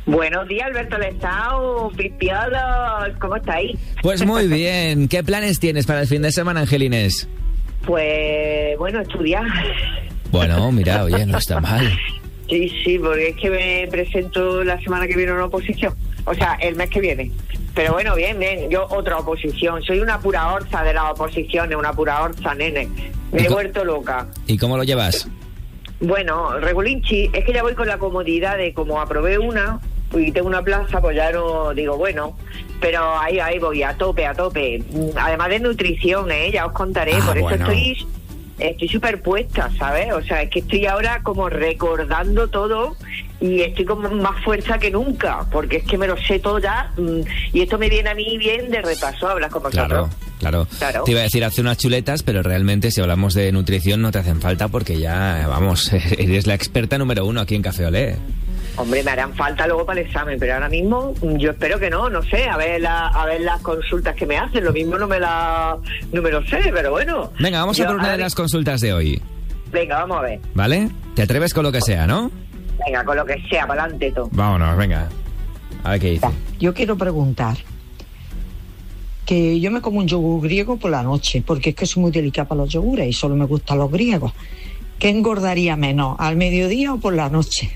Buenos días, Alberto Lestao, Pipiados, ¿cómo estáis? Pues muy bien. ¿Qué planes tienes para el fin de semana, Angelines? Pues, bueno, estudiar. Bueno, mira, oye, no está mal. Sí, porque es que me presento la semana que viene una oposición. O sea, el mes que viene. Pero bueno, bien. Yo otra oposición. Soy una pura orza de las oposiciones, una pura orza, nene. Me he vuelto loca. ¿Y cómo lo llevas? Bueno, regulinchi, es que ya voy con la comodidad de como aprobé una y tengo una plaza, pues ya no digo, bueno, pero ahí voy, a tope. Además de nutrición, ya os contaré, por eso bueno. estoy superpuesta, ¿sabes? O sea, es que estoy ahora como recordando todo y estoy con más fuerza que nunca, porque es que me lo sé todo ya y esto me viene a mí bien de repaso, hablas con vosotros. Claro. Te iba a decir hace unas chuletas, pero realmente si hablamos de nutrición no te hacen falta porque ya, vamos, eres la experta número 1 aquí en Café Olé. Hombre, me harán falta luego para el examen, pero ahora mismo yo espero que no sé, a ver las consultas que me hacen, lo mismo no me lo sé, pero bueno. Venga, vamos a por una de las consultas de hoy. Venga, vamos a ver. ¿Vale? ¿Te atreves con lo que sea, no? Venga, con lo que sea, para adelante todo. Vámonos, venga. A ver qué dice. Yo quiero preguntar que yo me como un yogur griego por la noche, porque es que soy muy delicada para los yogures y solo me gustan los griegos. ¿Qué engordaría menos, al mediodía o por la noche?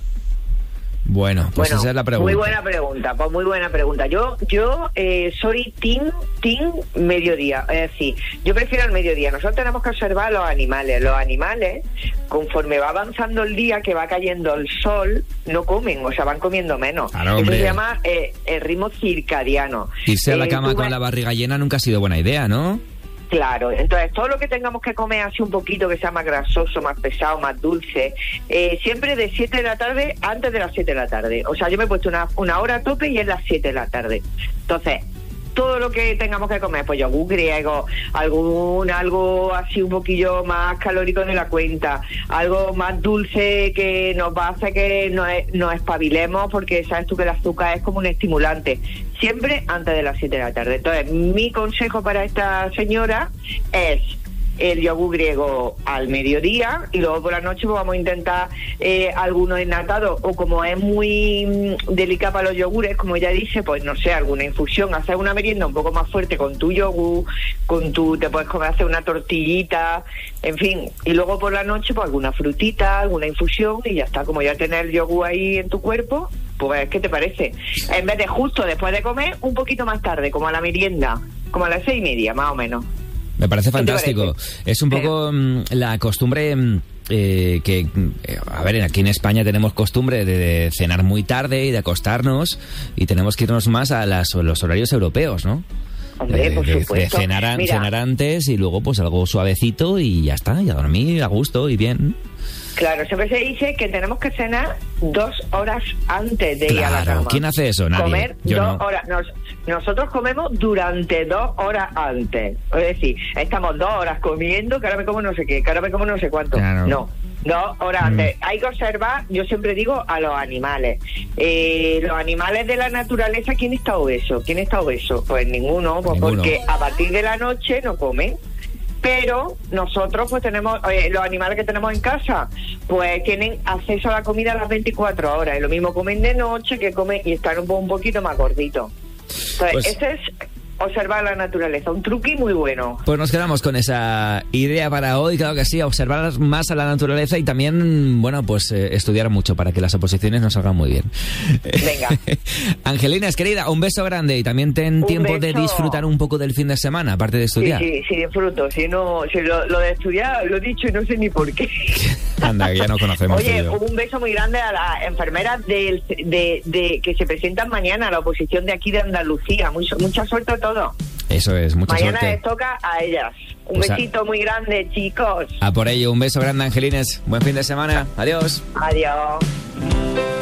Bueno, esa es la pregunta. Muy buena pregunta. Yo soy team mediodía, es decir, yo prefiero el mediodía. Nosotros tenemos que observar los animales. Los animales, conforme va avanzando el día, que va cayendo el sol, no comen, o sea, van comiendo menos. Claro, eso se llama el ritmo circadiano. Irse a la cama con la barriga llena nunca ha sido buena idea, ¿no? Claro, entonces todo lo que tengamos que comer así un poquito, que sea más grasoso, más pesado, más dulce, siempre de 7 de la tarde, antes de las 7 de la tarde. O sea, yo me he puesto una hora a tope y es las 7 de la tarde. Entonces, todo lo que tengamos que comer, pues yogur griego, algo así un poquillo más calórico de la cuenta, algo más dulce que nos va a hacer que nos espabilemos, porque sabes tú que el azúcar es como un estimulante. Siempre antes de las 7 de la tarde. Entonces, mi consejo para esta señora es el yogur griego al mediodía y luego por la noche pues vamos a intentar algunos ennatados, o como es muy delicado para los yogures, como ella dice, pues no sé, alguna infusión, hacer una merienda un poco más fuerte con tu yogur, te puedes comer, hacer una tortillita, en fin, y luego por la noche pues alguna frutita, alguna infusión y ya está. Como ya tener el yogur ahí en tu cuerpo, pues ¿qué te parece? En vez de justo después de comer, un poquito más tarde, como a la merienda, como a las 6:30 más o menos. Me parece fantástico. Es un poco la costumbre a ver, aquí en España tenemos costumbre de cenar muy tarde y de acostarnos, y tenemos que irnos más a los horarios europeos, ¿no? Hombre, por supuesto. De cenar antes y luego pues algo suavecito y ya está, y a dormir a gusto y bien. Claro, siempre se dice que tenemos que cenar 2 horas antes de ir a la cama. ¿Quién hace eso? Nadie. Comer Yo 2 no. horas. Nosotros comemos durante 2 horas antes. Es decir, estamos 2 horas comiendo, que ahora me como no sé qué, que ahora me como no sé cuánto. Claro. No. 2 horas antes. Hay que observar, yo siempre digo, a los animales. Los animales de la naturaleza, ¿quién está obeso? Pues ninguno, porque a partir de la noche no comen. Pero nosotros pues tenemos, los animales que tenemos en casa, pues tienen acceso a la comida a las 24 horas. Y lo mismo comen de noche, que comen y están un poquito más gorditos. Entonces, pues, ese es observar la naturaleza, un truqui muy bueno. Pues nos quedamos con esa idea para hoy, claro que sí, observar más a la naturaleza y también, bueno, pues estudiar mucho para que las oposiciones nos salgan muy bien. Venga. Angelines, querida, un beso grande y también ten tiempo de disfrutar un poco del fin de semana, aparte de estudiar. Sí, disfruto. Si lo de estudiar lo he dicho y no sé ni por qué. Anda, que ya no conocemos. Oye, un beso muy grande a las enfermeras de que se presentan mañana a la oposición de aquí de Andalucía. Mucha suerte a todos. Eso es, mucha mañana suerte. Les toca a ellas. Un pues besito muy grande, chicos. A por ello, un beso grande, Angelines. Buen fin de semana. Adiós. Adiós.